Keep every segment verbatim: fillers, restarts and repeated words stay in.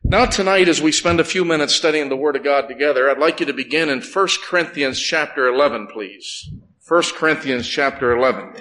Now tonight, as we spend a few minutes studying the Word of God together, I'd like you to begin in First Corinthians chapter eleven, please. First Corinthians chapter eleven.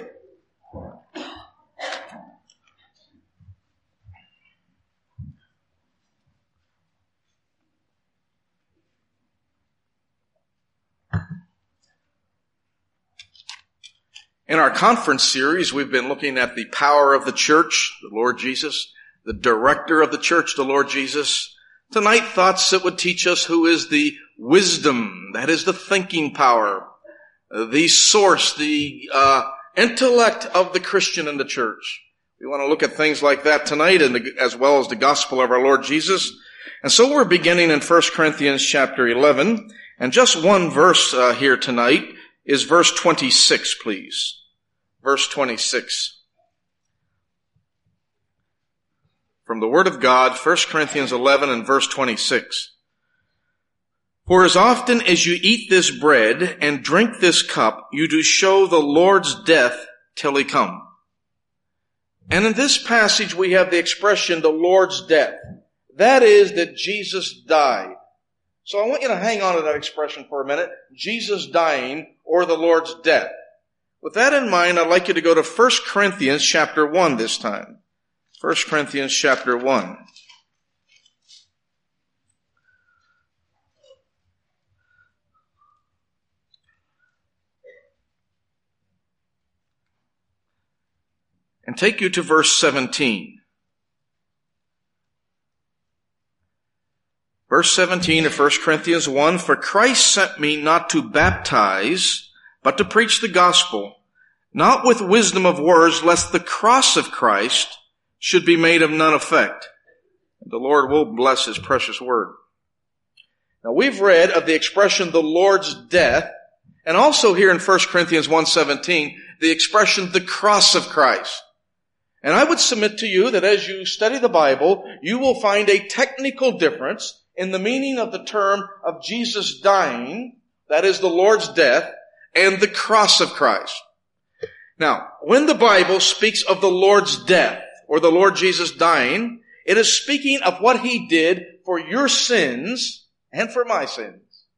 In our conference series, we've been looking at the power of the church, the Lord Jesus, the director of the church, the Lord Jesus. Tonight, thoughts that would teach us who is the wisdom, that is the thinking power, the source, the uh, intellect of the Christian in the church. We want to look at things like that tonight, and the, as well as the gospel of our Lord Jesus. And so we're beginning in First Corinthians chapter eleven, and just one verse uh, here tonight is verse twenty-six, please. Verse twenty-six. From the Word of God, First Corinthians eleven and verse twenty-six. For as often as you eat this bread and drink this cup, you do show the Lord's death till he come. And in this passage we have the expression, the Lord's death. That is that Jesus died. So I want you to hang on to that expression for a minute. Jesus dying or the Lord's death. With that in mind, I'd like you to go to First Corinthians chapter one this time. First Corinthians chapter one. And take you to verse seventeen. Verse seventeen of First Corinthians one, For Christ sent me not to baptize, but to preach the gospel, not with wisdom of words, lest the cross of Christ should be made of none effect. The Lord will bless his precious word. Now we've read of the expression the Lord's death, and also here in First Corinthians one seventeen, the expression the cross of Christ. And I would submit to you that as you study the Bible, you will find a technical difference in the meaning of the term of Jesus dying, that is the Lord's death, and the cross of Christ. Now, when the Bible speaks of the Lord's death, or the Lord Jesus dying, it is speaking of what he did for your sins and for my sins.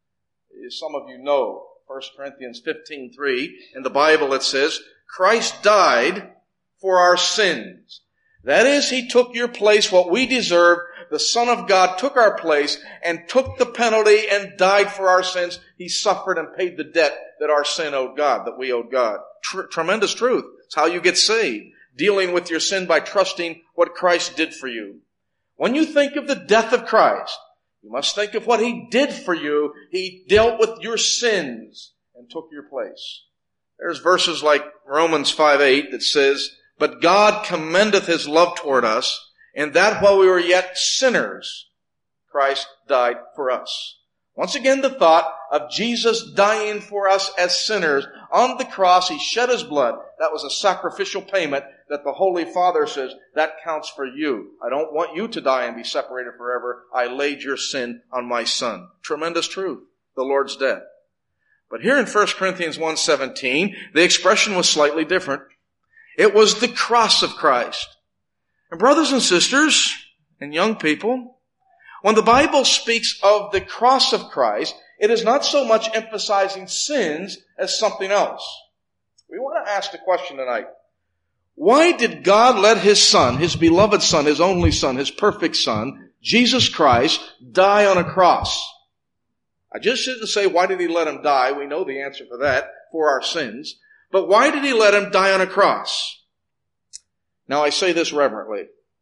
As some of you know, First Corinthians fifteen three, in the Bible it says, Christ died for our sins. That is, he took your place, what we deserve. The Son of God took our place and took the penalty and died for our sins. He suffered and paid the debt that our sin owed God, that we owed God. Tr- tremendous truth. It's how you get saved. Dealing with your sin by trusting what Christ did for you. When you think of the death of Christ, you must think of what he did for you. He dealt with your sins and took your place. There's verses like Romans five eight that says, But God commendeth his love toward us, and that while we were yet sinners, Christ died for us. Once again, the thought of Jesus dying for us as sinners. On the cross, he shed his blood. That was a sacrificial payment that the Holy Father says, that counts for you. I don't want you to die and be separated forever. I laid your sin on my Son. Tremendous truth, the Lord's death. But here in First Corinthians one seventeen, the expression was slightly different. It was the cross of Christ. And brothers and sisters and young people, when the Bible speaks of the cross of Christ, it is not so much emphasizing sins as something else. We want to ask the question tonight. Why did God let his Son, his beloved Son, his only Son, his perfect Son, Jesus Christ, die on a cross? I just didn't say, why did he let him die? We know the answer for that, for our sins. But why did he let him die on a cross? Now I say this reverently.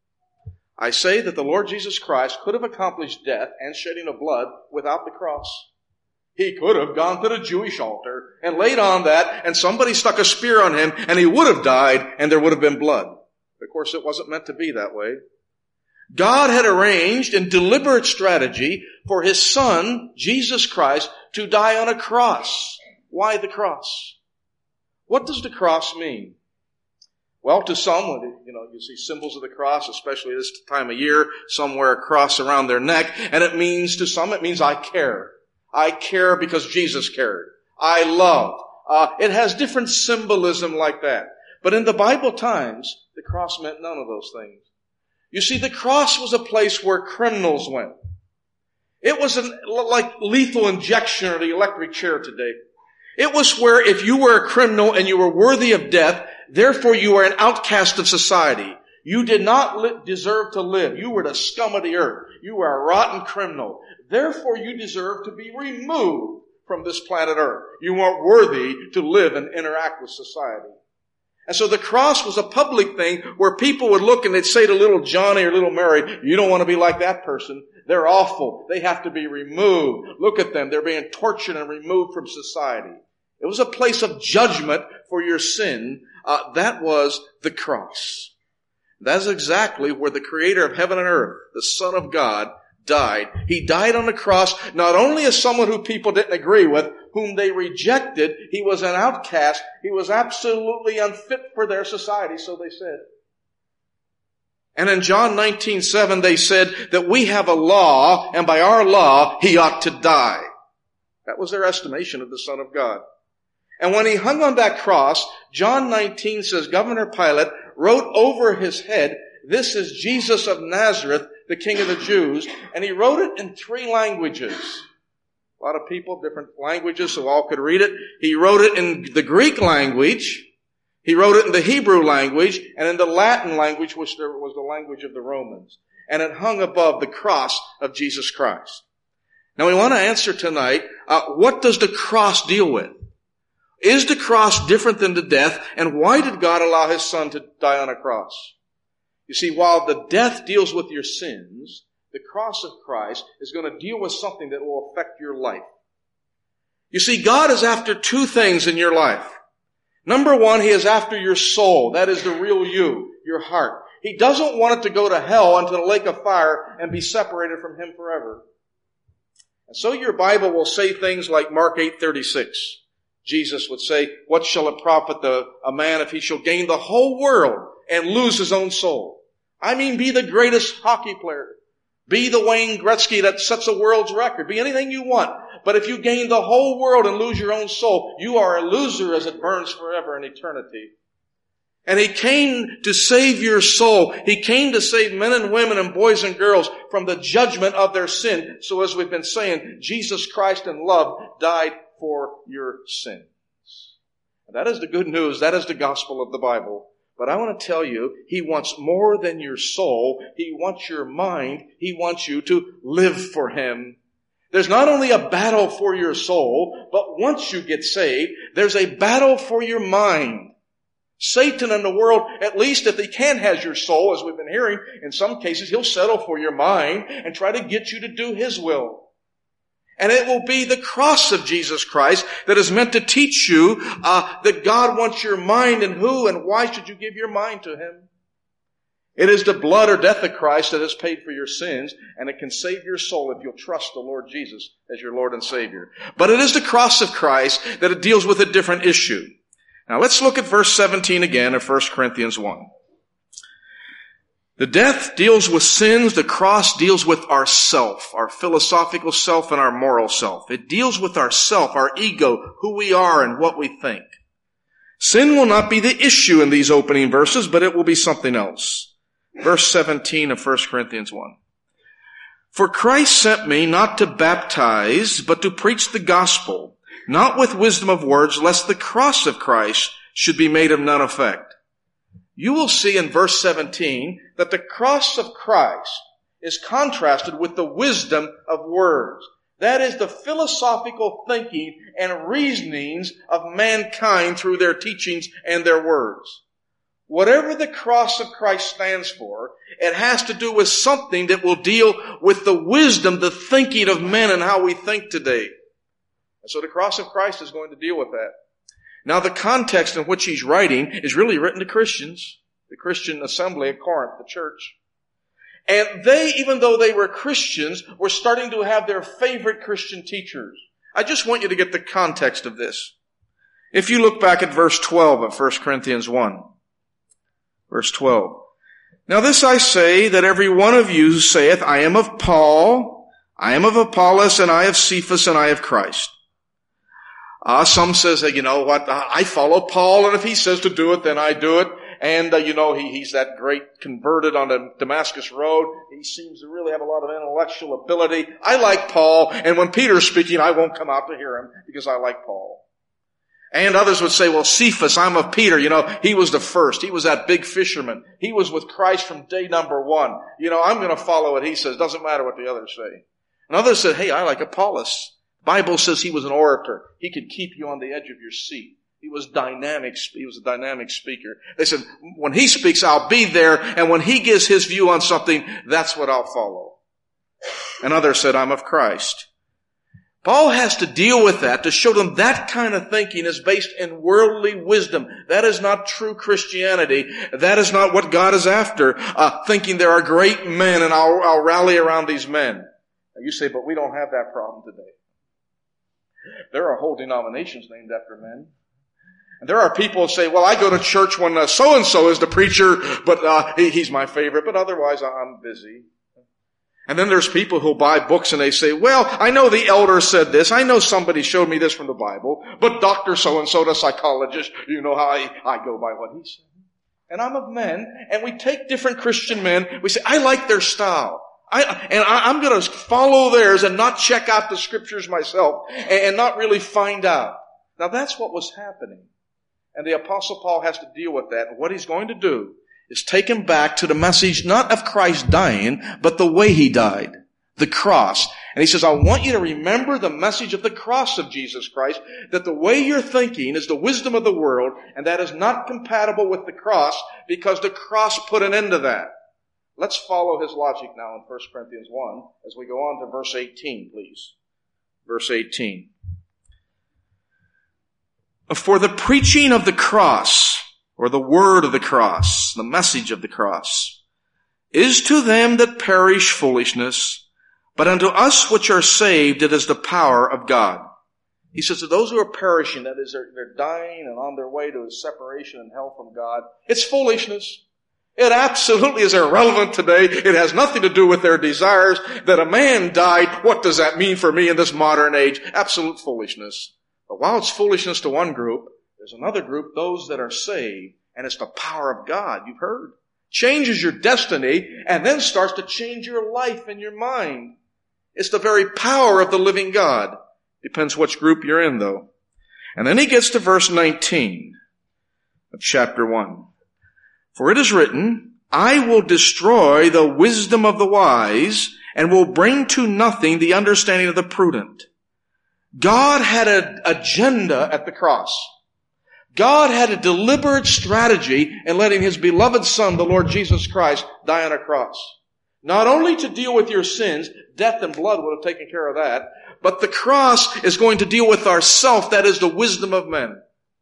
I say that the Lord Jesus Christ could have accomplished death and shedding of blood without the cross. He could have gone to the Jewish altar and laid on that, and somebody stuck a spear on him, and he would have died, and there would have been blood. Of course, it wasn't meant to be that way. God had arranged in deliberate strategy for his Son, Jesus Christ, to die on a cross. Why the cross? What does the cross mean? Well, to some, you know, you see symbols of the cross, especially this time of year, some wear a cross around their neck, and it means, to some, it means I care. I care because Jesus cared. I love. Uh, it has different symbolism like that. But in the Bible times, the cross meant none of those things. You see, the cross was a place where criminals went. It was an, like lethal injection or the electric chair today. It was where if you were a criminal and you were worthy of death, therefore you were an outcast of society. You did not li- deserve to live. You were the scum of the earth. You were a rotten criminal. Therefore you deserve to be removed from this planet earth. You weren't worthy to live and interact with society. And so the cross was a public thing where people would look and they'd say to little Johnny or little Mary, you don't want to be like that person. They're awful. They have to be removed. Look at them. They're being tortured and removed from society. It was a place of judgment for your sin. Uh, that was the cross. That's exactly where the Creator of heaven and earth, the Son of God, died. He died on the cross not only as someone who people didn't agree with, whom they rejected. He was an outcast. He was absolutely unfit for their society, so they said. And in John nineteen seven, they said that we have a law, and by our law, he ought to die. That was their estimation of the Son of God. And when he hung on that cross, John nineteen says Governor Pilate wrote over his head, this is Jesus of Nazareth, the King of the Jews, and he wrote it in three languages. A lot of people, different languages, so all could read it. He wrote it in the Greek language, he wrote it in the Hebrew language, and in the Latin language, which was the language of the Romans. And it hung above the cross of Jesus Christ. Now we want to answer tonight, uh, what does the cross deal with? Is the cross different than the death? And why did God allow his Son to die on a cross? You see, while the death deals with your sins, the cross of Christ is going to deal with something that will affect your life. You see, God is after two things in your life. Number one, he is after your soul. That is the real you, your heart. He doesn't want it to go to hell into the lake of fire and be separated from him forever. And so your Bible will say things like Mark eight thirty-six. Jesus would say, what shall it profit the, a man if he shall gain the whole world and lose his own soul? I mean, be the greatest hockey player. Be the Wayne Gretzky that sets a world's record. Be anything you want. But if you gain the whole world and lose your own soul, you are a loser as it burns forever in eternity. And he came to save your soul. He came to save men and women and boys and girls from the judgment of their sin. So as we've been saying, Jesus Christ in love died for your sins. That is the good news. That is the gospel of the Bible. But I want to tell you, he wants more than your soul. He wants your mind. He wants you to live for him. There's not only a battle for your soul, but once you get saved, there's a battle for your mind. Satan in the world, at least if he can, has your soul, as we've been hearing. In some cases, he'll settle for your mind and try to get you to do his will. And it will be the cross of Jesus Christ that is meant to teach you uh, that God wants your mind, and who and why should you give your mind to him. It is the blood or death of Christ that has paid for your sins, and it can save your soul if you'll trust the Lord Jesus as your Lord and Savior. But it is the cross of Christ that it deals with a different issue. Now let's look at verse seventeen again of First Corinthians one. The death deals with sins. The cross deals with our self, our philosophical self and our moral self. It deals with our self, our ego, who we are and what we think. Sin will not be the issue in these opening verses, but it will be something else. Verse seventeen of First Corinthians one. For Christ sent me not to baptize, but to preach the gospel, not with wisdom of words, lest the cross of Christ should be made of none effect. You will see in verse seventeen that the cross of Christ is contrasted with the wisdom of words. That is the philosophical thinking and reasonings of mankind through their teachings and their words. Whatever the cross of Christ stands for, it has to do with something that will deal with the wisdom, the thinking of men and how we think today. And so the cross of Christ is going to deal with that. Now the context in which he's writing is really written to Christians, the Christian assembly at Corinth, the church. And they, even though they were Christians, were starting to have their favorite Christian teachers. I just want you to get the context of this. If you look back at verse twelve of First Corinthians one. Verse twelve. Now this I say, that every one of you saith, I am of Paul, I am of Apollos, and I of Cephas, and I of Christ. Uh, some says, you know what, I follow Paul, and if he says to do it, then I do it. And, uh, you know, he, he's that great converted on the Damascus Road. He seems to really have a lot of intellectual ability. I like Paul, and when Peter's speaking, I won't come out to hear him because I like Paul. And others would say, well, Cephas, I'm of Peter. You know, he was the first. He was that big fisherman. He was with Christ from day number one. You know, I'm going to follow what he says. Doesn't matter what the others say. And others said, hey, I like Apollos. The Bible says he was an orator. He could keep you on the edge of your seat. He was dynamic. He was a dynamic speaker. They said, when he speaks, I'll be there. And when he gives his view on something, that's what I'll follow. And others said, I'm of Christ. Paul has to deal with that to show them that kind of thinking is based in worldly wisdom. That is not true Christianity. That is not what God is after, uh, thinking there are great men and I'll, I'll rally around these men. Now you say, but we don't have that problem today. There are whole denominations named after men. And there are people who say, well, I go to church when uh, so-and-so is the preacher, but uh, he, he's my favorite, but otherwise I'm busy. And then there's people who'll buy books and they say, well, I know the elder said this. I know somebody showed me this from the Bible, but Doctor So-and-so, the psychologist, you know how I, I go by what he said. And I'm of men, and we take different Christian men. We say, I like their style. I, and I, I'm going to follow theirs and not check out the scriptures myself and, and not really find out. Now that's what was happening. And the Apostle Paul has to deal with that. And what he's going to do is take him back to the message not of Christ dying, but the way he died. The cross. And he says, I want you to remember the message of the cross of Jesus Christ, that the way you're thinking is the wisdom of the world, and that is not compatible with the cross, because the cross put an end to that. Let's follow his logic now in First Corinthians one, as we go on to verse eighteen, please. Verse eighteen. For the preaching of the cross, or the word of the cross, the message of the cross, is to them that perish foolishness, but unto us which are saved it is the power of God. He says to those who are perishing, that is, they're, they're dying and on their way to a separation and hell from God, it's foolishness. It absolutely is irrelevant today. It has nothing to do with their desires. That a man died, what does that mean for me in this modern age? Absolute foolishness. But while it's foolishness to one group, there's another group, those that are saved, and it's the power of God. You've heard. Changes your destiny and then starts to change your life and your mind. It's the very power of the living God. Depends which group you're in, though. And then he gets to verse nineteen of chapter one. For it is written, I will destroy the wisdom of the wise and will bring to nothing the understanding of the prudent. God had an agenda at the cross. God had a deliberate strategy in letting his beloved Son, the Lord Jesus Christ, die on a cross. Not only to deal with your sins, death and blood would have taken care of that, but the cross is going to deal with ourself, that is the wisdom of men.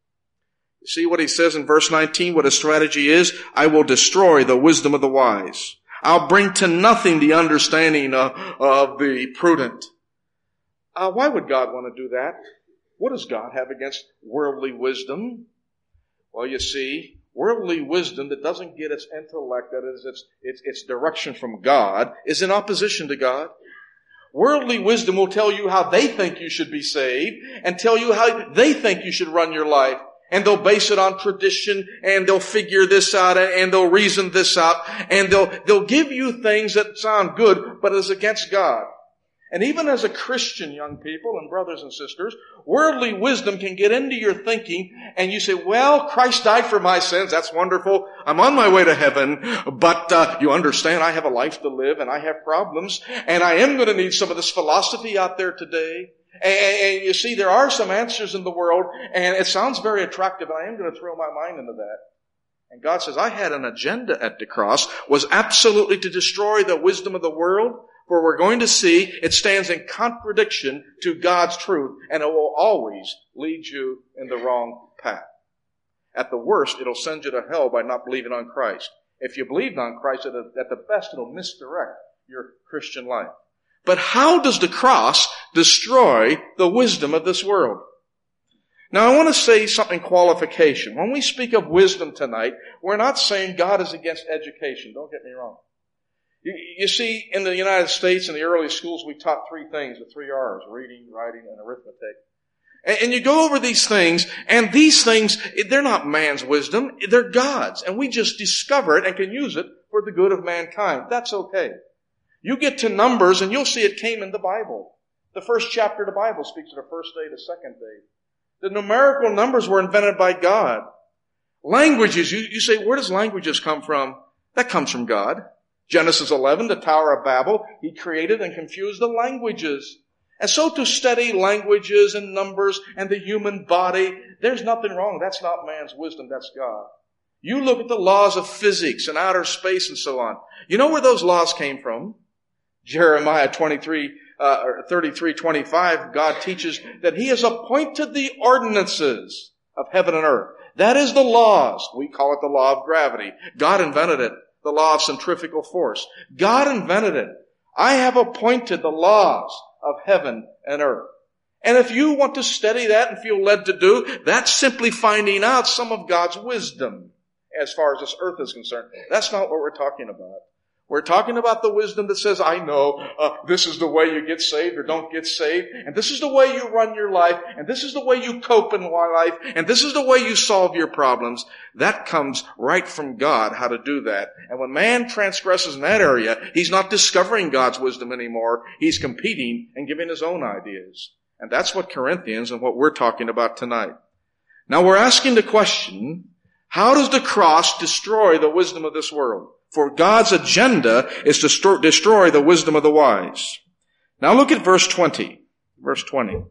You see what he says in verse nineteen, what his strategy is? I will destroy the wisdom of the wise. I'll bring to nothing the understanding of, of the prudent. Uh, why would God want to do that? What does God have against worldly wisdom? Well, you see, worldly wisdom that doesn't get its intellect, that is, its, its, its direction from God, is in opposition to God. Worldly wisdom will tell you how they think you should be saved and tell you how they think you should run your life. And they'll base it on tradition, and they'll figure this out, and they'll reason this out, and they'll, they'll give you things that sound good, but is against God. And even as a Christian, young people and brothers and sisters, worldly wisdom can get into your thinking, and you say, well, Christ died for my sins. That's wonderful. I'm on my way to heaven, but uh, you understand I have a life to live, and I have problems, and I am going to need some of this philosophy out there today. And, and you see, there are some answers in the world, and it sounds very attractive, and I am going to throw my mind into that. And God says, I had an agenda at the cross, was absolutely to destroy the wisdom of the world, for we're going to see it stands in contradiction to God's truth, and it will always lead you in the wrong path. At the worst, it'll send you to hell by not believing on Christ. If you believed on Christ, at the best, it'll misdirect your Christian life. But how does the cross destroy the wisdom of this world? Now, I want to say something qualification. When we speak of wisdom tonight, we're not saying God is against education. Don't get me wrong. You, you see, in the United States, in the early schools, we taught three things, the three R's, reading, writing, and arithmetic. And, and you go over these things, and these things, they're not man's wisdom, they're God's. And we just discover it and can use it for the good of mankind. That's okay. You get to Numbers, and you'll see it came in the Bible. The first chapter of the Bible speaks of the first day, the second day. The numerical numbers were invented by God. Languages, you, you say, where does languages come from? That comes from God. Genesis eleven, the Tower of Babel, He created and confused the languages. And so to study languages and numbers and the human body, there's nothing wrong. That's not man's wisdom, that's God. You look at the laws of physics and outer space and so on. You know where those laws came from? Jeremiah twenty-three, uh, thirty-three, twenty-five, God teaches that He has appointed the ordinances of heaven and earth. That is the laws. We call it the law of gravity. God invented it. The law of centrifugal force. God invented it. I have appointed the laws of heaven and earth. And if you want to study that and feel led to do, that's simply finding out some of God's wisdom as far as this earth is concerned. That's not what we're talking about. We're talking about the wisdom that says, I know uh, this is the way you get saved or don't get saved, and this is the way you run your life, and this is the way you cope in life, and this is the way you solve your problems. That comes right from God, how to do that. And when man transgresses in that area, he's not discovering God's wisdom anymore. He's competing and giving his own ideas. And that's what Corinthians and what we're talking about tonight. Now we're asking the question, how does the cross destroy the wisdom of this world? For God's agenda is to st- destroy the wisdom of the wise. Now look at verse twenty. Verse twenty.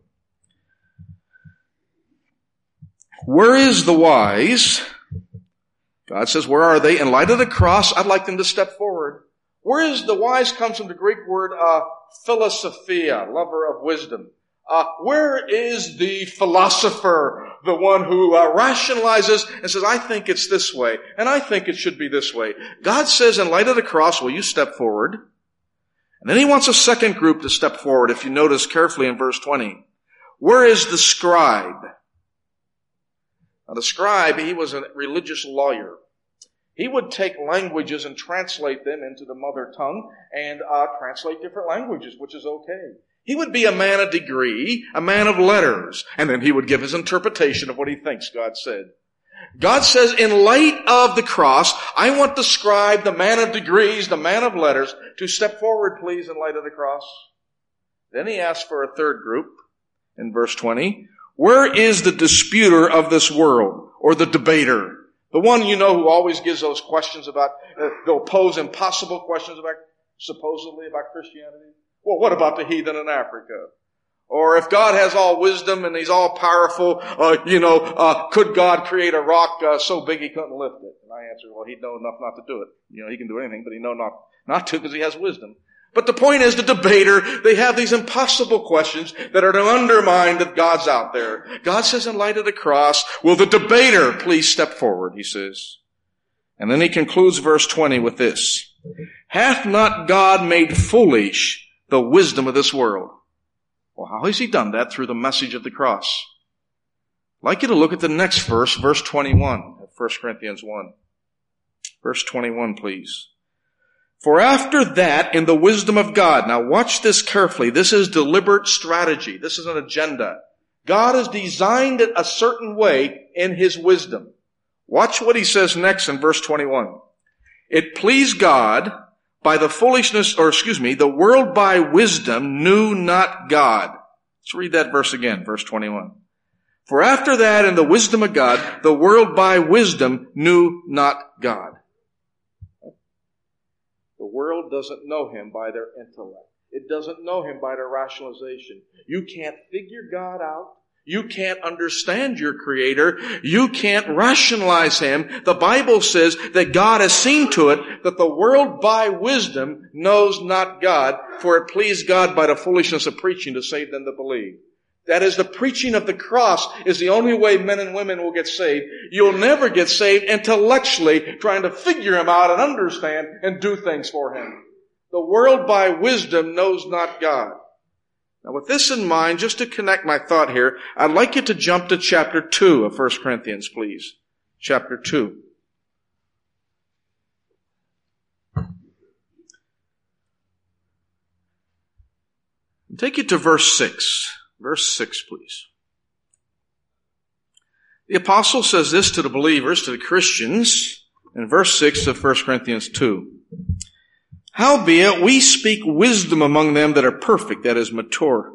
Where is the wise? God says, where are they? In light of the cross, I'd like them to step forward. Where is the wise comes from the Greek word uh, philosophia, lover of wisdom. Uh, where is the philosopher, the one who uh, rationalizes and says, I think it's this way, and I think it should be this way? God says, in light of the cross, will you step forward? And then He wants a second group to step forward, if you notice carefully in verse twenty. Where is the scribe? Now, the scribe, he was a religious lawyer. He would take languages and translate them into the mother tongue and uh, translate different languages, which is okay. He would be a man of degree, a man of letters, and then he would give his interpretation of what he thinks God said. God says, in light of the cross, I want the scribe, the man of degrees, the man of letters, to step forward, please, in light of the cross. Then He asks for a third group in verse twenty. Where is the disputer of this world, or the debater? The one, you know, who always gives those questions about, uh, they'll pose impossible questions about, supposedly about Christianity. Well, what about the heathen in Africa? Or if God has all wisdom and He's all powerful, uh, you know, uh, could God create a rock uh, so big He couldn't lift it? And I answer, well, He'd know enough not to do it. You know, He can do anything, but He know not, not to because He has wisdom. But the point is, the debater, they have these impossible questions that are to undermine that God's out there. God says, in light of the cross, will the debater please step forward, He says. And then He concludes verse twenty with this. Hath not God made foolish the wisdom of this world? Well, how has He done that? Through the message of the cross. I'd like you to look at the next verse, verse twenty-one of First Corinthians one. Verse twenty-one, please. For after that, in the wisdom of God, now watch this carefully. This is deliberate strategy. This is an agenda. God has designed it a certain way in His wisdom. Watch what He says next in verse twenty-one. It pleased God by the foolishness, or excuse me, the world by wisdom knew not God. Let's read that verse again, verse twenty-one. For after that, in the wisdom of God, the world by wisdom knew not God. The world doesn't know Him by their intellect. It doesn't know Him by their rationalization. You can't figure God out. You can't understand your Creator. You can't rationalize Him. The Bible says that God has seen to it that the world by wisdom knows not God, for it pleased God by the foolishness of preaching to save them that believe. That is, the preaching of the cross is the only way men and women will get saved. You'll never get saved intellectually trying to figure Him out and understand and do things for Him. The world by wisdom knows not God. Now with this in mind, just to connect my thought here, I'd like you to jump to chapter two of First Corinthians, please. Chapter two. Take you to verse six. Verse six, please. The apostle says this to the believers, to the Christians, in verse six of First Corinthians two. Howbeit we speak wisdom among them that are perfect, that is, mature.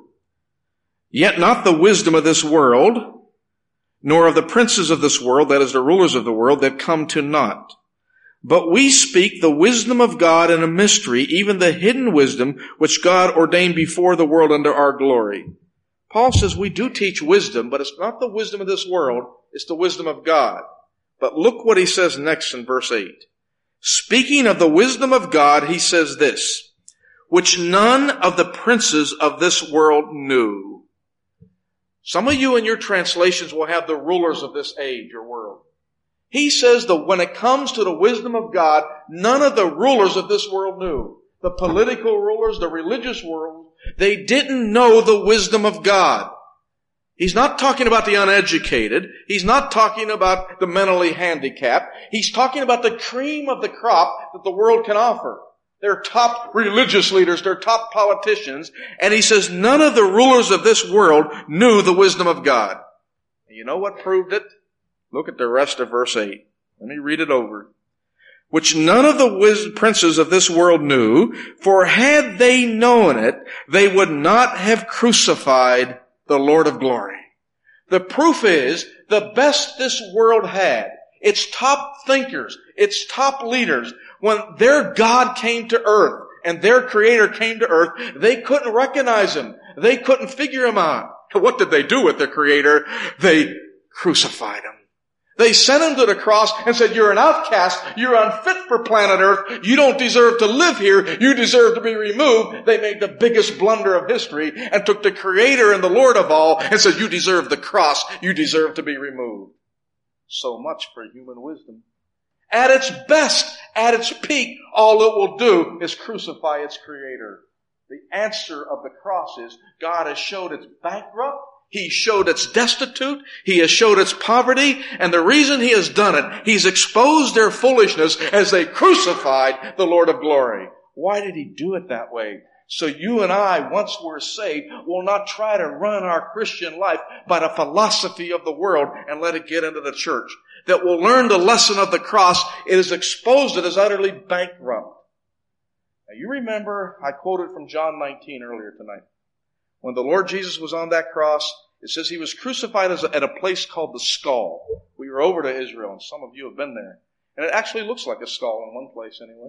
Yet not the wisdom of this world, nor of the princes of this world, that is, the rulers of the world, that come to naught. But we speak the wisdom of God in a mystery, even the hidden wisdom which God ordained before the world unto our glory. Paul says we do teach wisdom, but it's not the wisdom of this world, it's the wisdom of God. But look what he says next in verse eight. Speaking of the wisdom of God, he says this, which none of the princes of this world knew. Some of you in your translations will have the rulers of this age or world. He says that when it comes to the wisdom of God, none of the rulers of this world knew. The political rulers, the religious world, they didn't know the wisdom of God. He's not talking about the uneducated. He's not talking about the mentally handicapped. He's talking about the cream of the crop that the world can offer. They're top religious leaders. They're top politicians. And he says none of the rulers of this world knew the wisdom of God. And you know what proved it? Look at the rest of verse eight. Let me read it over. Which none of the wis- princes of this world knew, for had they known it, they would not have crucified the Lord of glory. The proof is, the best this world had, its top thinkers, its top leaders, when their God came to earth and their Creator came to earth, they couldn't recognize Him. They couldn't figure Him out. What did they do with their Creator? They crucified Him. They sent Him to the cross and said, you're an outcast. You're unfit for planet Earth. You don't deserve to live here. You deserve to be removed. They made the biggest blunder of history and took the Creator and the Lord of all and said, you deserve the cross. You deserve to be removed. So much for human wisdom. At its best, at its peak, all it will do is crucify its Creator. The answer of the cross is God has showed it's bankrupt. He showed its destitute. He has showed its poverty. And the reason He has done it, He's exposed their foolishness as they crucified the Lord of glory. Why did He do it that way? So you and I, once we're saved, will not try to run our Christian life by the philosophy of the world and let it get into the church. That will learn the lesson of the cross. It has exposed it as utterly bankrupt. Now you remember, I quoted from John nineteen earlier tonight. When the Lord Jesus was on that cross, it says He was crucified at a place called the Skull. We were over to Israel, and some of you have been there. And it actually looks like a skull in one place anyway.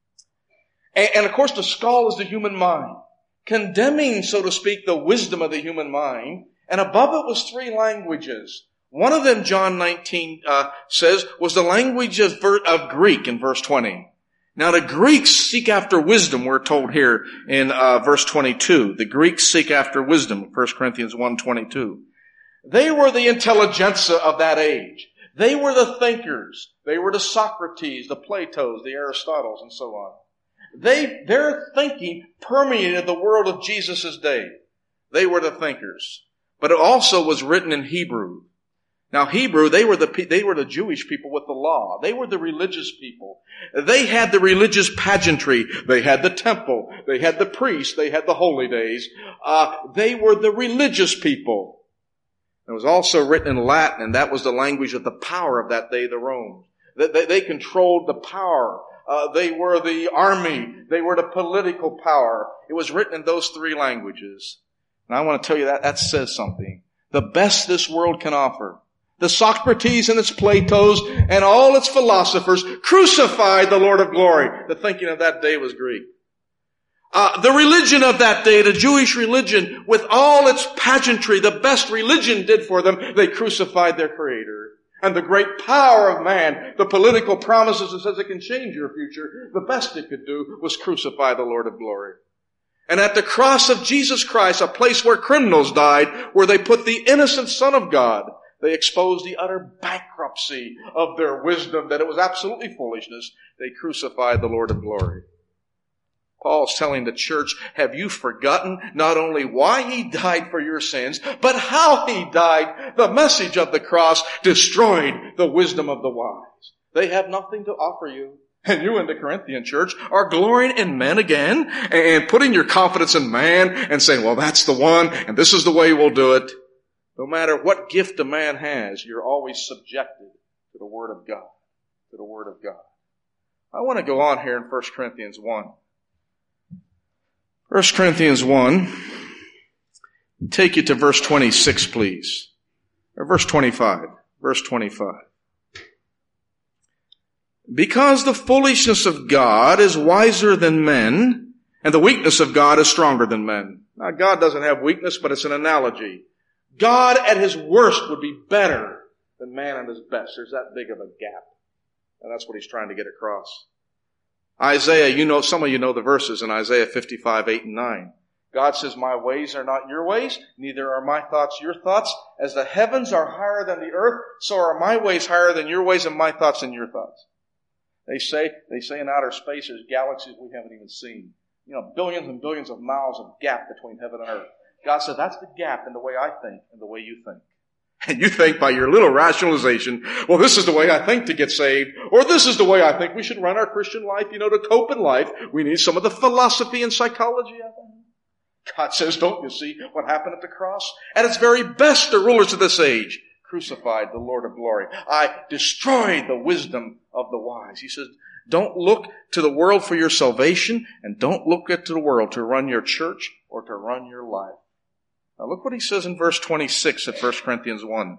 And, and of course the skull is the human mind, condemning, so to speak, the wisdom of the human mind. And above it was three languages. One of them, John nineteen uh, says, was the language of, of Greek in verse twenty. Now the Greeks seek after wisdom, we're told here in uh, verse twenty-two. The Greeks seek after wisdom, First Corinthians one twenty-two. They were the intelligentsia of that age. They were the thinkers. They were the Socrates, the Platos, the Aristotles, and so on. They, their thinking permeated the world of Jesus' day. They were the thinkers. But it also was written in Hebrew. Now Hebrew, they were the, they were the Jewish people with the law. They were the religious people. They had the religious pageantry. They had the temple. They had the priests. They had the holy days. Uh, they were the religious people. It was also written in Latin, and that was the language of the power of that day, the Romans. They, they, they controlled the power. Uh, they were the army. They were the political power. It was written in those three languages. And I want to tell you that, that says something. The best this world can offer. The Socrates and its Platos and all its philosophers crucified the Lord of glory. The thinking of that day was Greek. Uh, the religion of that day, the Jewish religion, with all its pageantry, the best religion did for them, they crucified their Creator. And the great power of man, the political promises that says it can change your future, the best it could do was crucify the Lord of glory. And at the cross of Jesus Christ, a place where criminals died, where they put the innocent Son of God, they exposed the utter bankruptcy of their wisdom, that it was absolutely foolishness. They crucified the Lord of glory. Paul's telling the church, have you forgotten not only why He died for your sins, but how He died? The message of the cross destroyed the wisdom of the wise. They have nothing to offer you. And you in the Corinthian church are glorying in men again and putting your confidence in man and saying, well, that's the one and this is the way we'll do it. No matter what gift a man has, you're always subjected to the Word of God. To the Word of God. I want to go on here in First Corinthians one. First Corinthians one. Take you to verse twenty-six, please. Or verse twenty-five. Verse twenty-five. Because the foolishness of God is wiser than men, and the weakness of God is stronger than men. Now, God doesn't have weakness, but it's an analogy. God at His worst would be better than man at his best. There's that big of a gap. And that's what He's trying to get across. Isaiah, you know, some of you know the verses in Isaiah fifty-five, eight and nine. God says, my ways are not your ways, neither are my thoughts your thoughts. As the heavens are higher than the earth, so are my ways higher than your ways and my thoughts than your thoughts. They say, they say in outer space there's galaxies we haven't even seen. You know, billions and billions of miles of gap between heaven and earth. God said, that's the gap in the way I think and the way you think. And you think by your little rationalization, well, this is the way I think to get saved, or this is the way I think we should run our Christian life. You know, to cope in life, we need some of the philosophy and psychology of it. God says, don't you see what happened at the cross? At its very best, the rulers of this age crucified the Lord of glory. I destroyed the wisdom of the wise. He says, don't look to the world for your salvation, and don't look to the world to run your church or to run your life. Now look what he says in verse twenty-six of First Corinthians one.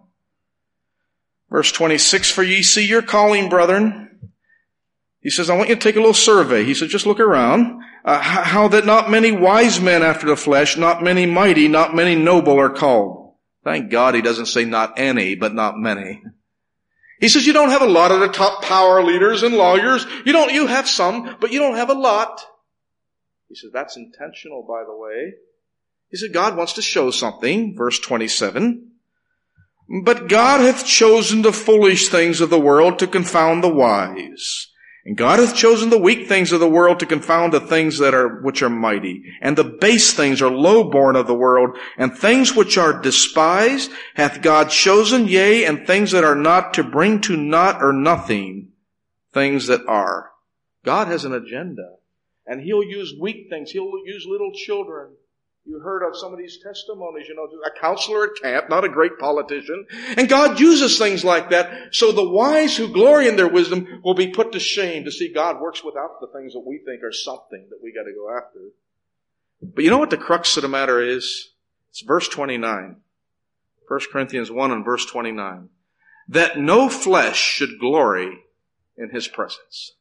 Verse twenty-six, for ye see your calling, brethren. He says, I want you to take a little survey. He says, just look around. Uh, how that not many wise men after the flesh, not many mighty, not many noble are called. Thank God he doesn't say not any, but not many. He says, you don't have a lot of the top power leaders and lawyers. You don't, you have some, but you don't have a lot. He says, that's intentional, by the way. He said, God wants to show something. Verse twenty-seven. But God hath chosen the foolish things of the world to confound the wise. And God hath chosen the weak things of the world to confound the things that are, which are mighty. And the base things are low-born of the world. And things which are despised hath God chosen, yea, and things that are not, to bring to naught or nothing things that are. God has an agenda. And He'll use weak things. He'll use little children. You heard of some of these testimonies, you know, a counselor at camp, not a great politician. And God uses things like that so the wise who glory in their wisdom will be put to shame to see God works without the things that we think are something that we got to go after. But you know what the crux of the matter is? It's verse twenty-nine. First Corinthians one and verse twenty-nine. That no flesh should glory in His presence.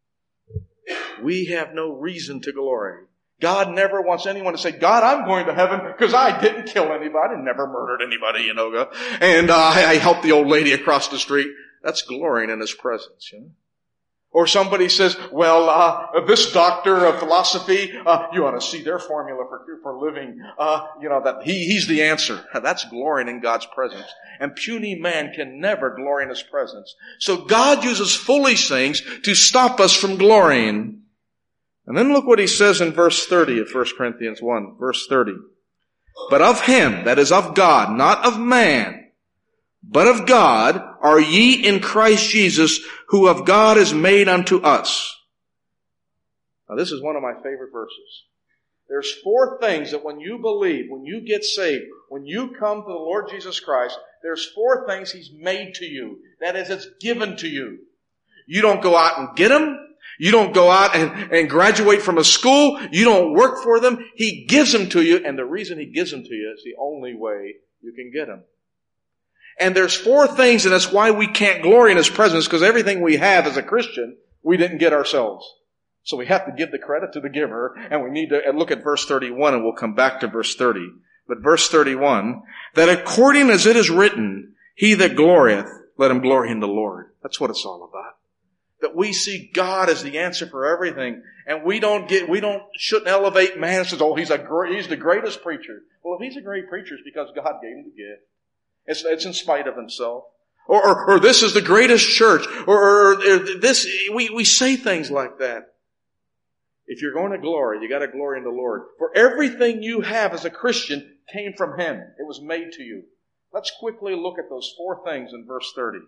We have no reason to glory. God never wants anyone to say, God, I'm going to heaven because I didn't kill anybody, never murdered anybody, you know, and uh, I helped the old lady across the street. That's glorying in His presence, you know. Or somebody says, well, uh, this doctor of philosophy, uh, you ought to see their formula for, for living, uh, you know, that he, he's the answer. That's glorying in God's presence. And puny man can never glory in His presence. So God uses foolish things to stop us from glorying. And then look what he says in verse thirty of First Corinthians one, verse thirty. But of Him, that is of God, not of man, but of God, are ye in Christ Jesus, who of God is made unto us. Now this is one of my favorite verses. There's four things that when you believe, when you get saved, when you come to the Lord Jesus Christ, there's four things He's made to you. That is, it's given to you. You don't go out and get them. You don't go out and, and graduate from a school. You don't work for them. He gives them to you, and the reason He gives them to you is the only way you can get them. And there's four things, and that's why we can't glory in His presence, because everything we have as a Christian, we didn't get ourselves. So we have to give the credit to the giver, and we need to look at verse thirty-one, and we'll come back to verse thirty. But verse thirty-one, that according as it is written, he that glorieth, let him glory in the Lord. That's what it's all about. That we see God as the answer for everything. And we don't get, we don't, shouldn't elevate man and say, oh, he's a great, he's the greatest preacher. Well, if he's a great preacher, it's because God gave him the gift. It's, it's in spite of himself. Or, or, or this is the greatest church. Or, or, or this, we, we say things like that. If you're going to glory, you got to glory in the Lord. For everything you have as a Christian came from Him. It was made to you. Let's quickly look at those four things in verse thirty.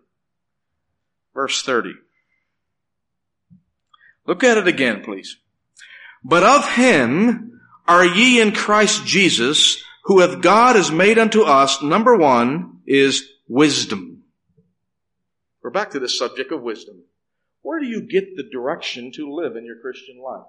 Verse thirty. Look at it again, please. But of Him are ye in Christ Jesus, who hath God has made unto us, number one, is wisdom. We're back to this subject of wisdom. Where do you get the direction to live in your Christian life?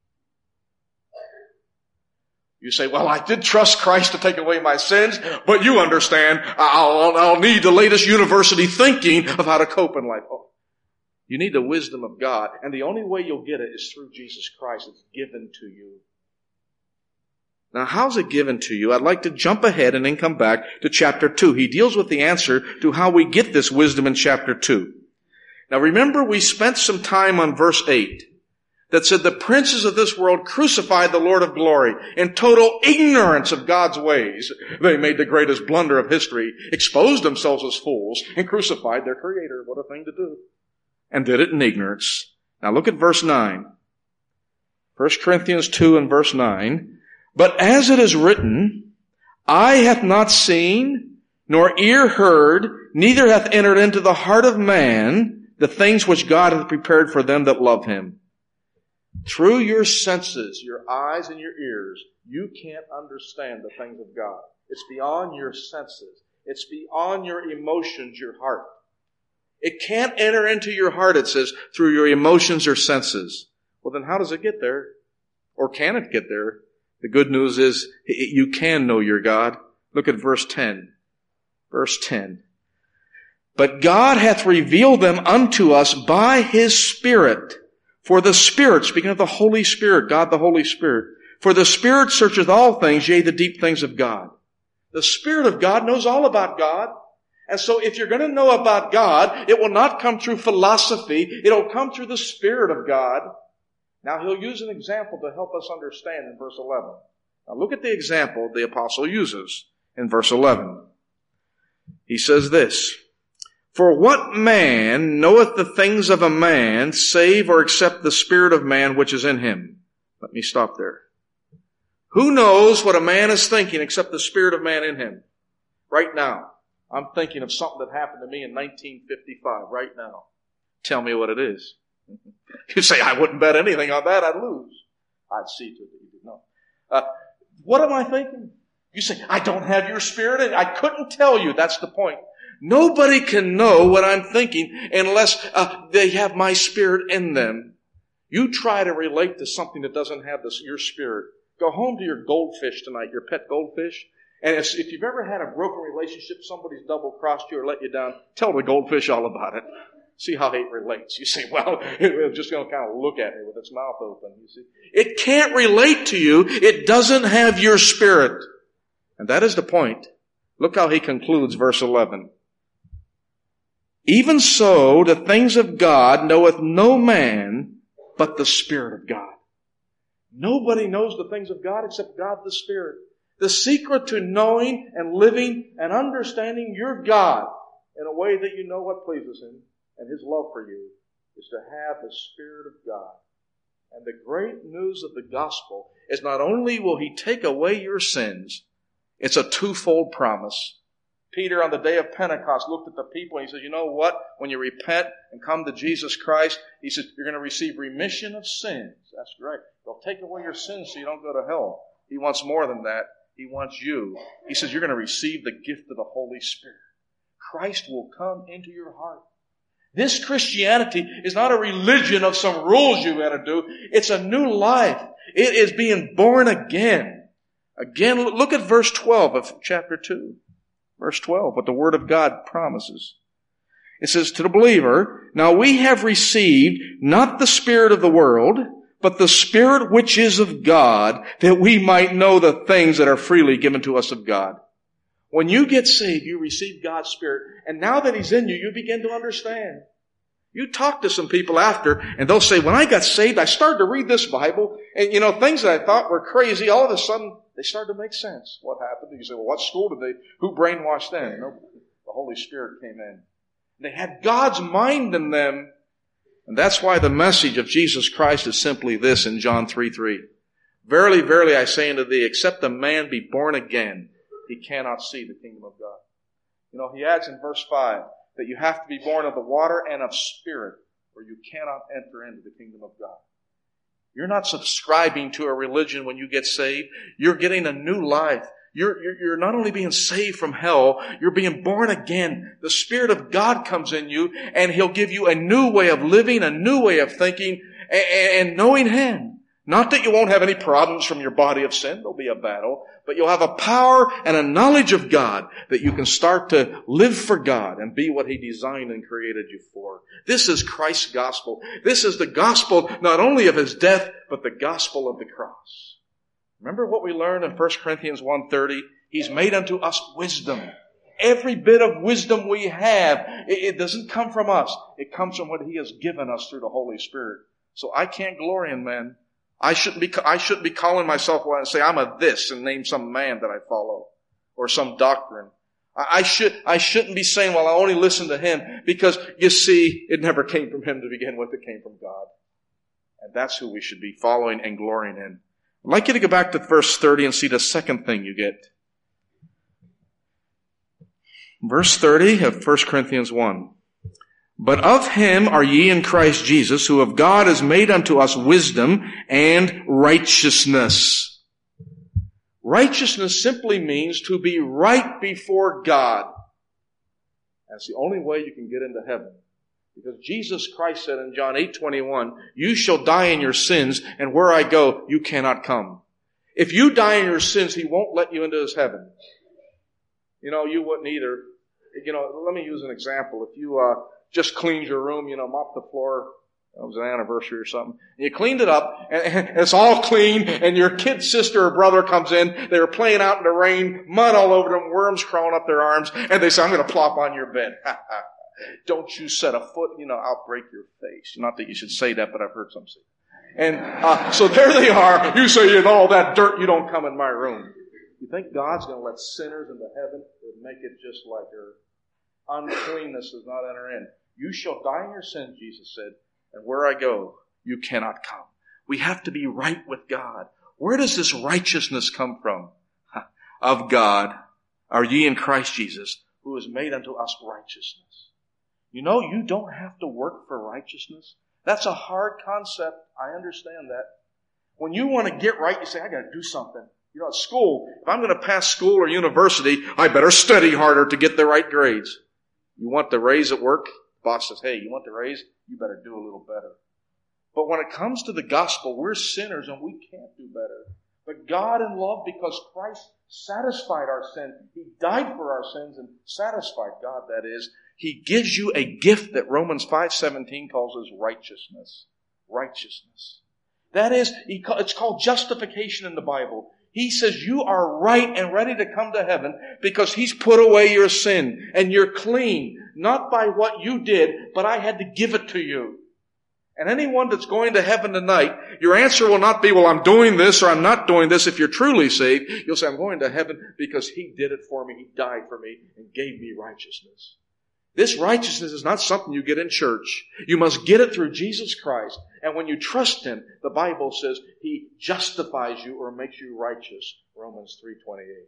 You say, well, I did trust Christ to take away my sins, but you understand, I'll, I'll need the latest university thinking of how to cope in life. Oh, you need the wisdom of God, and the only way you'll get it is through Jesus Christ. It's given to you. Now, how's it given to you? I'd like to jump ahead and then come back to chapter two. He deals with the answer to how we get this wisdom in chapter two. Now, remember, we spent some time on verse eight. That said, the princes of this world crucified the Lord of glory in total ignorance of God's ways. They made the greatest blunder of history, exposed themselves as fools, and crucified their Creator. What a thing to do. And did it in ignorance. Now look at verse nine. First Corinthians two and verse nine. But as it is written, eye hath not seen, nor ear heard, neither hath entered into the heart of man the things which God hath prepared for them that love Him. Through your senses, your eyes and your ears, you can't understand the things of God. It's beyond your senses. It's beyond your emotions, your heart. It can't enter into your heart, it says, through your emotions or senses. Well, then how does it get there? Or can it get there? The good news is you can know your God. Look at verse ten. Verse ten. But God hath revealed them unto us by His Spirit. For the Spirit, speaking of the Holy Spirit, God the Holy Spirit, for the Spirit searcheth all things, yea, the deep things of God. The Spirit of God knows all about God. And so if you're going to know about God, it will not come through philosophy. It'll come through the Spirit of God. Now He'll use an example to help us understand in verse eleven. Now look at the example the apostle uses in verse eleven. He says this, for what man knoweth the things of a man, save or except the spirit of man which is in him? Let me stop there. Who knows what a man is thinking except the spirit of man in him? Right now. I'm thinking of something that happened to me in nineteen fifty-five, right now. Tell me what it is. You say, I wouldn't bet anything on that, I'd lose. I'd see to it that you did not. Uh, what am I thinking? You say, I don't have your spirit in. I couldn't tell you. That's the point. Nobody can know what I'm thinking unless uh, they have my spirit in them. You try to relate to something that doesn't have this, your spirit. Go home to your goldfish tonight, your pet goldfish. And if, if you've ever had a broken relationship, somebody's double-crossed you or let you down, tell the goldfish all about it. See how it relates. You say, well, it's just going to kind of look at me with its mouth open. You see, it can't relate to you. It doesn't have your spirit. And that is the point. Look how he concludes verse eleven. Even so, the things of God knoweth no man but the Spirit of God. Nobody knows the things of God except God the Spirit. The secret to knowing and living and understanding your God in a way that you know what pleases Him and His love for you is to have the Spirit of God. And the great news of the gospel is not only will He take away your sins, it's a twofold promise. Peter on the day of Pentecost looked at the people and he said, you know what? When you repent and come to Jesus Christ, he said, you're going to receive remission of sins. That's right. They'll take away your sins so you don't go to hell. He wants more than that. He wants you. He says you're going to receive the gift of the Holy Spirit. Christ will come into your heart. This Christianity is not a religion of some rules you got to do. It's a new life. It is being born again. Again, look at verse twelve of chapter two. Verse twelve, what the Word of God promises. It says to the believer, now we have received not the spirit of the world, but the Spirit which is of God, that we might know the things that are freely given to us of God. When you get saved, you receive God's Spirit, and now that He's in you, you begin to understand. You talk to some people after, and they'll say, when I got saved, I started to read this Bible, and you know, things that I thought were crazy, all of a sudden, they started to make sense. What happened? You say, well, what school did they, who brainwashed them? No, the Holy Spirit came in. They had God's mind in them. And that's why the message of Jesus Christ is simply this in John three three. Verily, verily, I say unto thee, except a man be born again, he cannot see the kingdom of God. You know, he adds in verse five that you have to be born of the water and of spirit, or you cannot enter into the kingdom of God. You're not subscribing to a religion when you get saved. You're getting a new life. You're, you're, you're not only being saved from hell, you're being born again. The Spirit of God comes in you, and He'll give you a new way of living, a new way of thinking, and, and knowing Him. Not that you won't have any problems from your body of sin. There'll be a battle. But you'll have a power and a knowledge of God that you can start to live for God and be what He designed and created you for. This is Christ's gospel. This is the gospel not only of His death, but the gospel of the cross. Remember what we learned in First Corinthians one thirty? He's made unto us wisdom. Every bit of wisdom we have, it, it doesn't come from us. It comes from what He has given us through the Holy Spirit. So I can't glory in men. I shouldn't be, I shouldn't be calling myself and say I'm a this and name some man that I follow or some doctrine. I, I should, I shouldn't be saying, well, I only listen to him, because you see, it never came from him to begin with. It came from God. And that's who we should be following and glorying in. I'd like you to go back to verse thirty and see the second thing you get. Verse thirty of First Corinthians one. But of Him are ye in Christ Jesus, who of God is made unto us wisdom and righteousness. Righteousness simply means to be right before God. That's the only way you can get into heaven. Because Jesus Christ said in John eight twenty-one, you shall die in your sins, and where I go, you cannot come. If you die in your sins, He won't let you into His heaven. You know, you wouldn't either. You know, let me use an example. If you uh, just cleaned your room, you know, mopped the floor, it was an anniversary or something, and you cleaned it up, and, and it's all clean, and your kid's sister or brother comes in, they were playing out in the rain, mud all over them, worms crawling up their arms, and they say, I'm going to plop on your bed. Don't you set a foot, you know, I'll break your face. Not that you should say that, but I've heard some say. And uh, so there they are. You say, you know, all that dirt, you don't come in my room. You think God's going to let sinners into heaven? It would make it just like earth. Uncleanness does not enter in. You shall die in your sins, Jesus said, and where I go, you cannot come. We have to be right with God. Where does this righteousness come from? Of God are ye in Christ Jesus, who has made unto us righteousness. You know, you don't have to work for righteousness. That's a hard concept. I understand that. When you want to get right, you say, I got to do something. You know, at school, if I'm going to pass school or university, I better study harder to get the right grades. You want the raise at work? Boss says, hey, you want the raise? You better do a little better. But when it comes to the gospel, we're sinners and we can't do better. But God in love, because Christ satisfied our sin, He died for our sins and satisfied God, that is, He gives you a gift that Romans five seventeen calls as righteousness. Righteousness. That is, it's called justification in the Bible. He says you are right and ready to come to heaven because He's put away your sin and you're clean. Not by what you did, but I had to give it to you. And anyone that's going to heaven tonight, your answer will not be, well, I'm doing this or I'm not doing this. If you're truly saved, you'll say, I'm going to heaven because He did it for me. He died for me and gave me righteousness. This righteousness is not something you get in church. You must get it through Jesus Christ. And when you trust Him, the Bible says He justifies you or makes you righteous. Romans three twenty-eight.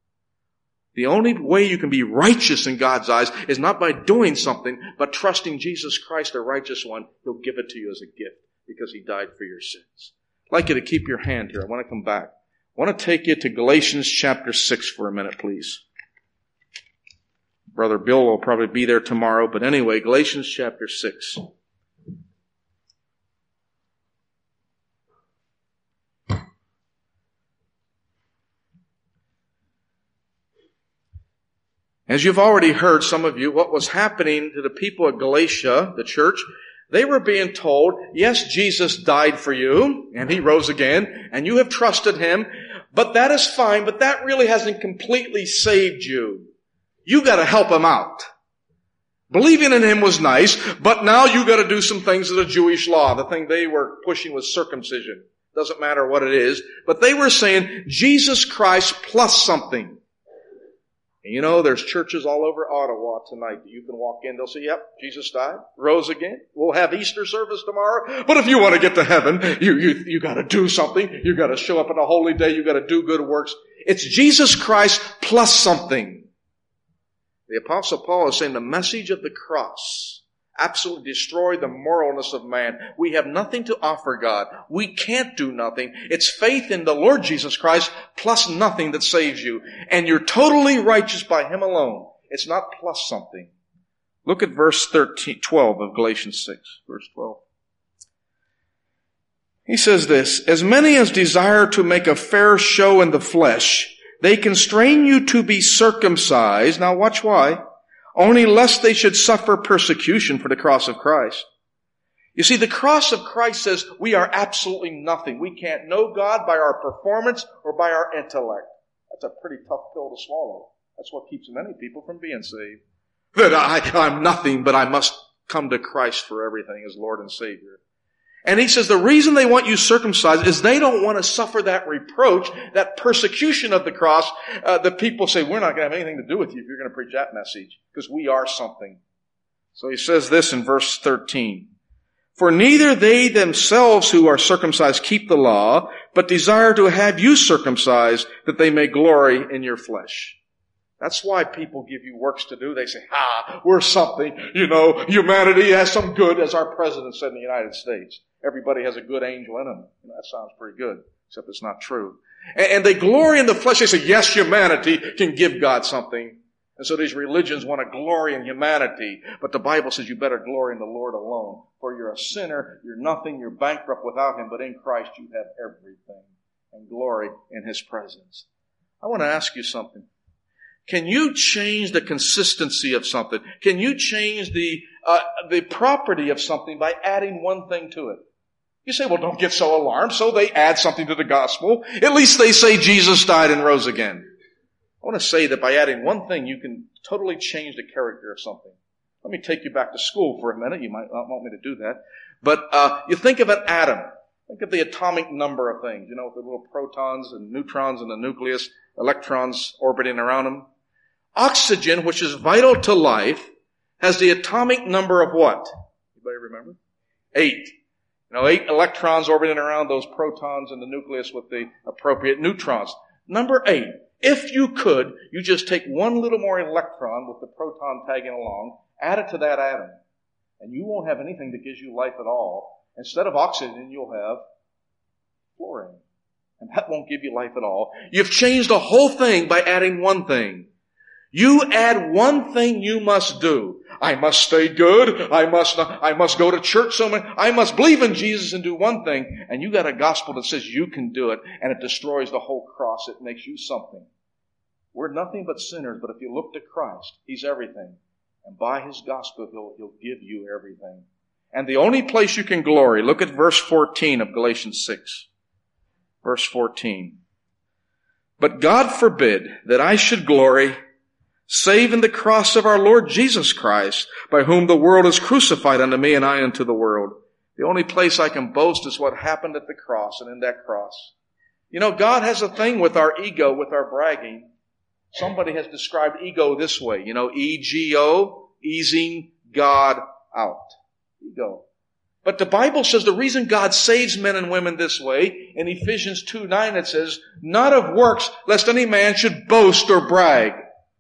The only way you can be righteous in God's eyes is not by doing something, but trusting Jesus Christ, the righteous one. He'll give it to you as a gift because He died for your sins. I'd like you to keep your hand here. I want to come back. I want to take you to Galatians chapter six for a minute, please. Brother Bill will probably be there tomorrow, but anyway, Galatians chapter six. As you've already heard, some of you, what was happening to the people of Galatia, the church, they were being told, yes, Jesus died for you, and He rose again, and you have trusted Him, but that is fine, but that really hasn't completely saved you. You got to help Him out. Believing in Him was nice, but now you got to do some things of the Jewish law. The thing they were pushing was circumcision. Doesn't matter what it is. But they were saying Jesus Christ plus something. And you know, there's churches all over Ottawa tonight that you can walk in. They'll say, yep, Jesus died, rose again. We'll have Easter service tomorrow. But if you want to get to heaven, you, you, you got to do something. You got to show up on a holy day. You got to do good works. It's Jesus Christ plus something. The Apostle Paul is saying the message of the cross absolutely destroy the moralness of man. We have nothing to offer God. We can't do nothing. It's faith in the Lord Jesus Christ plus nothing that saves you. And you're totally righteous by Him alone. It's not plus something. Look at verse thirteen, twelve of Galatians six. Verse twelve. He says this, as many as desire to make a fair show in the flesh, they constrain you to be circumcised. Now watch why. Only lest they should suffer persecution for the cross of Christ. You see, the cross of Christ says we are absolutely nothing. We can't know God by our performance or by our intellect. That's a pretty tough pill to swallow. That's what keeps many people from being saved. That I, I'm nothing, but I must come to Christ for everything as Lord and Savior. And he says the reason they want you circumcised is they don't want to suffer that reproach, that persecution of the cross. Uh, the people say, we're not going to have anything to do with you if you're going to preach that message, because we are something. So he says this in verse thirteen. For neither they themselves who are circumcised keep the law, but desire to have you circumcised, that they may glory in your flesh. That's why people give you works to do. They say, ah, we're something. You know, humanity has some good, as our president said in the United States. Everybody has a good angel in them. You know, that sounds pretty good, except it's not true. And, and they glory in the flesh. They say, yes, humanity can give God something. And so these religions want to glory in humanity. But the Bible says you better glory in the Lord alone. For you're a sinner, you're nothing, you're bankrupt without Him. But in Christ you have everything. And glory in His presence. I want to ask you something. Can you change the consistency of something? Can you change the uh, the property of something by adding one thing to it? You say, well, don't get so alarmed. So they add something to the gospel. At least they say Jesus died and rose again. I want to say that by adding one thing, you can totally change the character of something. Let me take you back to school for a minute. You might not want me to do that. But uh you think of an atom. Think of the atomic number of things. You know, with the little protons and neutrons in the nucleus, electrons orbiting around them. Oxygen, which is vital to life, has the atomic number of what? Anybody remember? Eight. You know, eight electrons orbiting around those protons in the nucleus with the appropriate neutrons. Number eight. If you could, you just take one little more electron with the proton tagging along, add it to that atom, and you won't have anything that gives you life at all. Instead of oxygen, you'll have fluorine. And that won't give you life at all. You've changed the whole thing by adding one thing. You add one thing you must do. I must stay good. I must not, I must go to church so many. I must believe in Jesus and do one thing. And you got a gospel that says you can do it, and it destroys the whole cross. It makes you something. We're nothing but sinners, but if you look to Christ, He's everything. And by His gospel, He'll, He'll give you everything. And the only place you can glory, look at verse fourteen of Galatians six. Verse fourteen. But God forbid that I should glory save in the cross of our Lord Jesus Christ, by whom the world is crucified unto me and I unto the world. The only place I can boast is what happened at the cross and in that cross. You know, God has a thing with our ego, with our bragging. Somebody has described ego this way, you know, E G O, easing God out. Ego. But the Bible says the reason God saves men and women this way, in Ephesians two nine it says, not of works, lest any man should boast or brag.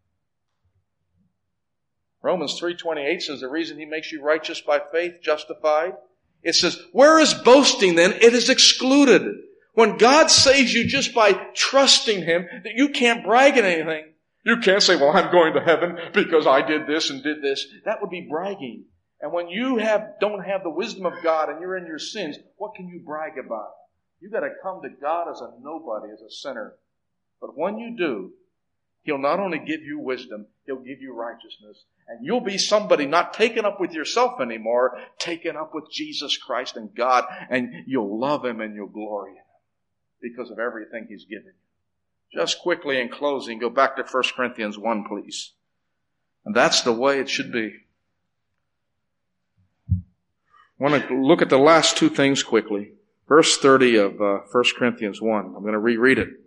Romans three twenty-eight says the reason He makes you righteous by faith, justified. It says, where is boasting then? It is excluded. When God saves you just by trusting Him, that you can't brag in anything. You can't say, well, I'm going to heaven because I did this and did this. That would be bragging. And when you have don't have the wisdom of God and you're in your sins, what can you brag about? You've got to come to God as a nobody, as a sinner. But when you do, He'll not only give you wisdom, He'll give you righteousness. And you'll be somebody not taken up with yourself anymore, taken up with Jesus Christ and God, and you'll love Him and you'll glory in Him because of everything He's given you. Just quickly in closing, go back to First Corinthians one, please. And that's the way it should be. I want to look at the last two things quickly. Verse thirty of uh, First Corinthians one. I'm going to reread it.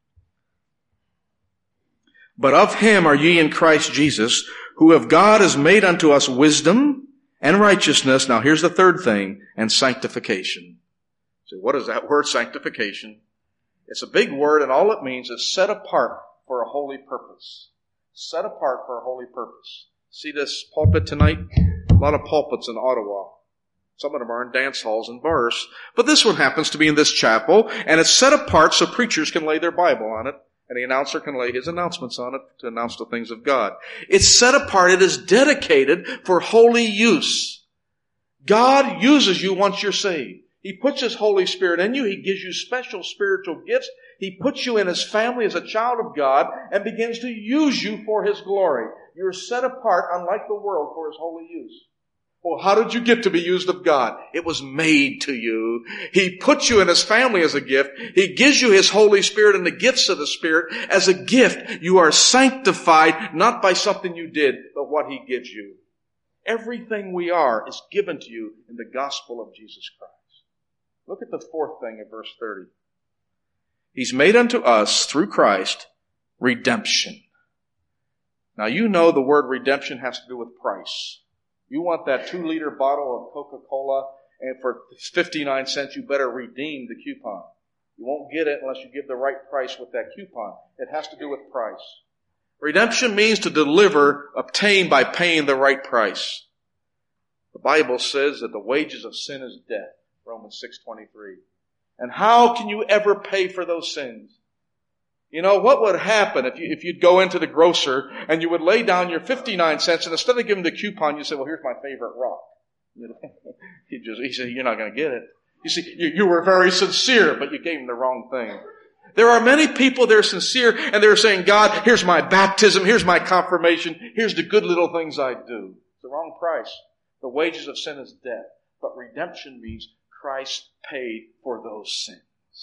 But of Him are ye in Christ Jesus, who of God is made unto us wisdom and righteousness. Now here's the third thing, and sanctification. So what is that word, sanctification? It's a big word, and all it means is set apart for a holy purpose. Set apart for a holy purpose. See this pulpit tonight? A lot of pulpits in Ottawa. Some of them are in dance halls and bars. But this one happens to be in this chapel, and it's set apart so preachers can lay their Bible on it, and the announcer can lay his announcements on it to announce the things of God. It's set apart. It is dedicated for holy use. God uses you once you're saved. He puts His Holy Spirit in you. He gives you special spiritual gifts. He puts you in His family as a child of God and begins to use you for His glory. You're set apart, unlike the world, for His holy use. Well, how did you get to be used of God? It was made to you. He puts you in His family as a gift. He gives you His Holy Spirit and the gifts of the Spirit as a gift. You are sanctified not by something you did, but what He gives you. Everything we are is given to you in the gospel of Jesus Christ. Look at the fourth thing in verse thirty. He's made unto us, through Christ, redemption. Now you know the word redemption has to do with price. You want that two-liter bottle of Coca-Cola, and for fifty-nine cents you better redeem the coupon. You won't get it unless you give the right price with that coupon. It has to do with price. Redemption means to deliver, obtain by paying the right price. The Bible says that the wages of sin is death. Romans six twenty-three. And how can you ever pay for those sins? You know, what would happen if you, if you'd go into the grocer and you would lay down your fifty-nine cents and instead of giving the coupon, you say, well, here's my favorite rock. You know, he just, he said, you're not going to get it. You see, you, you were very sincere, but you gave him the wrong thing. There are many people that are sincere and they're saying, God, here's my baptism, here's my confirmation, here's the good little things I do. It's the wrong price. The wages of sin is death. But redemption means Christ paid for those sins.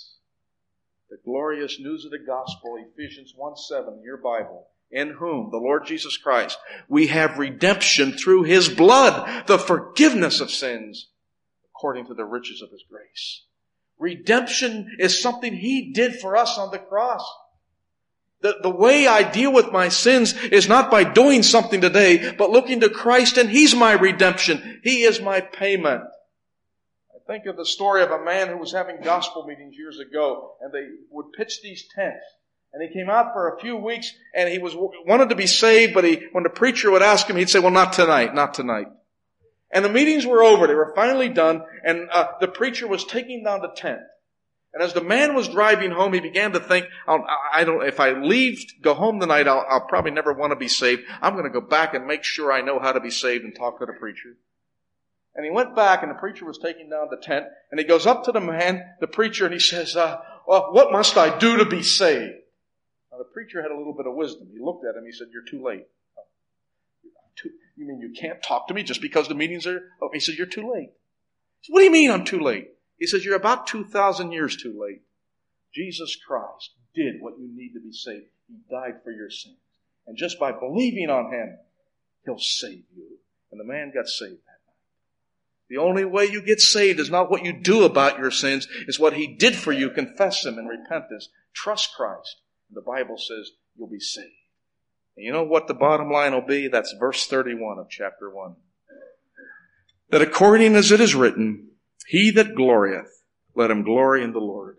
The glorious news of the gospel, Ephesians one seven, in your Bible, in whom, the Lord Jesus Christ, we have redemption through His blood, the forgiveness of sins, according to the riches of His grace. Redemption is something He did for us on the cross. The, the way I deal with my sins is not by doing something today, but looking to Christ, and He's my redemption. He is my payment. Think of the story of a man who was having gospel meetings years ago, and they would pitch these tents. And he came out for a few weeks, and he was wanted to be saved, but he, when the preacher would ask him, he'd say, well, not tonight, not tonight. And the meetings were over. They were finally done, and uh, the preacher was taking down the tent. And as the man was driving home, he began to think, I'll, I don't, if I leave, go home tonight, I'll, I'll probably never want to be saved. I'm going to go back and make sure I know how to be saved and talk to the preacher. And he went back, and the preacher was taking down the tent, and he goes up to the man, the preacher, and he says, uh, well, what must I do to be saved? Now, the preacher had a little bit of wisdom. He looked at him, he said, you're too late. Too, you mean you can't talk to me just because the meetings are... Oh, he said, you're too late. He said, what do you mean I'm too late? He says, you're about two thousand years too late. Jesus Christ did what you need to be saved. He died for your sins. And just by believing on Him, He'll save you. And the man got saved. The only way you get saved is not what you do about your sins, it's what He did for you. Confess Him in repentance. Trust Christ. The Bible says you'll be saved. And you know what the bottom line will be? That's verse thirty-one of chapter one. That according as it is written, He that glorieth, let him glory in the Lord.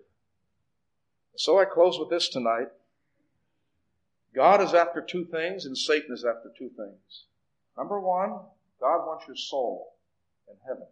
So I close with this tonight. God is after two things and Satan is after two things. Number one, God wants your soul in heaven.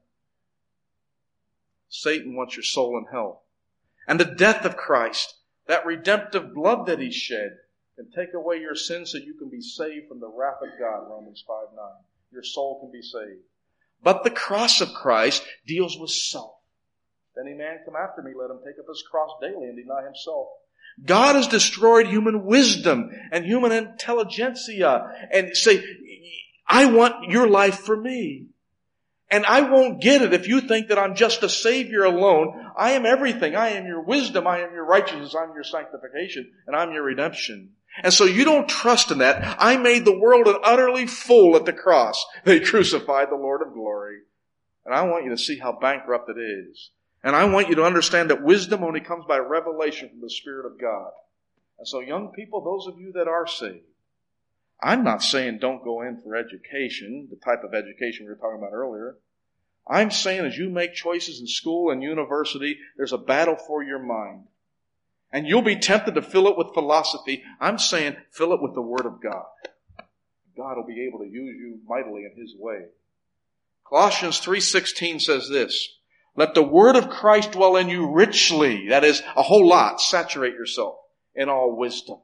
Satan wants your soul in hell. And the death of Christ, that redemptive blood that He shed, can take away your sins so you can be saved from the wrath of God, Romans five nine. Your soul can be saved. But the cross of Christ deals with self. If any man come after me, let him take up his cross daily and deny himself. God has destroyed human wisdom and human intelligentsia and say, I want your life for me. And I won't get it if you think that I'm just a Savior alone. I am everything. I am your wisdom. I am your righteousness. I'm your sanctification. And I'm your redemption. And so you don't trust in that. I made the world an utterly fool at the cross. They crucified the Lord of glory. And I want you to see how bankrupt it is. And I want you to understand that wisdom only comes by revelation from the Spirit of God. And so young people, those of you that are saved, I'm not saying don't go in for education, the type of education we were talking about earlier. I'm saying as you make choices in school and university, there's a battle for your mind. And you'll be tempted to fill it with philosophy. I'm saying fill it with the Word of God. God will be able to use you mightily in His way. Colossians three sixteen says this, let the word of Christ dwell in you richly, that is, a whole lot, saturate yourself in all wisdom.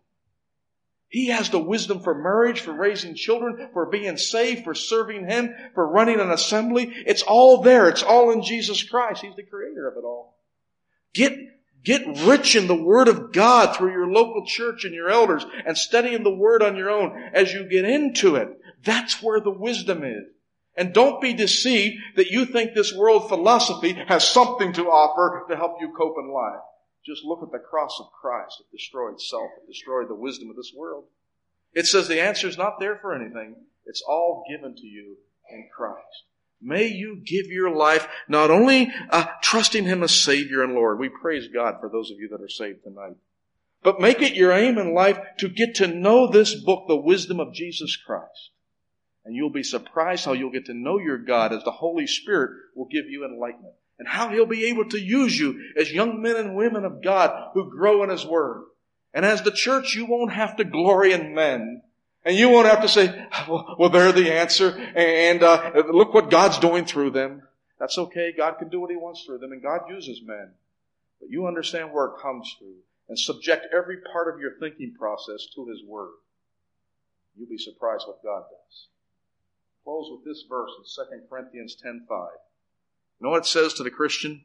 He has the wisdom for marriage, for raising children, for being saved, for serving Him, for running an assembly. It's all there. It's all in Jesus Christ. He's the creator of it all. Get, get rich in the Word of God through your local church and your elders and studying the Word on your own as you get into it. That's where the wisdom is. And don't be deceived that you think this world philosophy has something to offer to help you cope in life. Just look at the cross of Christ. It destroyed self. It destroyed the wisdom of this world. It says the answer is not there for anything. It's all given to you in Christ. May you give your life not only uh, trusting Him as Savior and Lord. We praise God for those of you that are saved tonight. But make it your aim in life to get to know this book, the wisdom of Jesus Christ. And you'll be surprised how you'll get to know your God as the Holy Spirit will give you enlightenment. And how He'll be able to use you as young men and women of God who grow in His Word. And as the church, you won't have to glory in men. And you won't have to say, well, well they're the answer. And uh, look what God's doing through them. That's okay. God can do what He wants through them. And God uses men. But you understand where it comes through. And subject every part of your thinking process to His Word. You'll be surprised what God does. Close with this verse in Second Corinthians ten five. You know what it says to the Christian?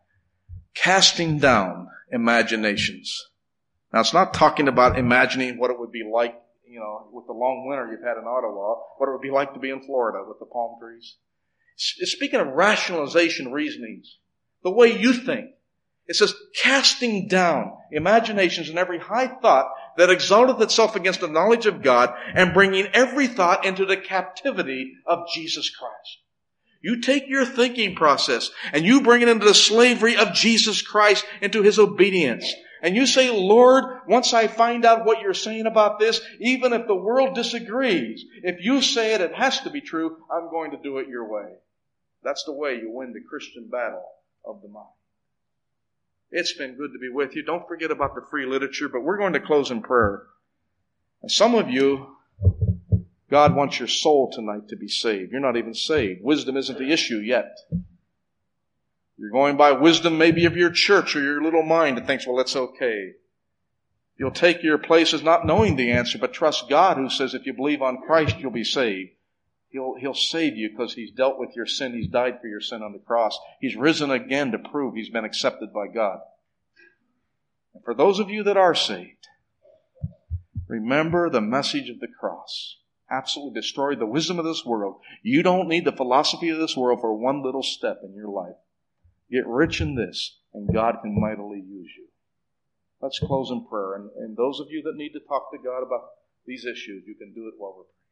Casting down imaginations. Now, it's not talking about imagining what it would be like, you know, with the long winter you've had in Ottawa, what it would be like to be in Florida with the palm trees. It's speaking of rationalization reasonings, the way you think. It says, casting down imaginations and every high thought that exalteth itself against the knowledge of God, and bringing every thought into the captivity of Jesus Christ. You take your thinking process and you bring it into the slavery of Jesus Christ, into His obedience. And you say, Lord, once I find out what you're saying about this, even if the world disagrees, if you say it, it has to be true, I'm going to do it your way. That's the way you win the Christian battle of the mind. It's been good to be with you. Don't forget about the free literature, but we're going to close in prayer. And some of you, God wants your soul tonight to be saved. You're not even saved. Wisdom isn't the issue yet. You're going by wisdom maybe of your church or your little mind and thinks, well, that's okay. You'll take your place as not knowing the answer, but trust God who says if you believe on Christ, you'll be saved. He'll, he'll save you because He's dealt with your sin. He's died for your sin on the cross. He's risen again to prove He's been accepted by God. And for those of you that are saved, remember the message of the cross. Absolutely destroyed the wisdom of this world. You don't need the philosophy of this world for one little step in your life. Get rich in this, and God can mightily use you. Let's close in prayer. And, and those of you that need to talk to God about these issues, you can do it while we're praying.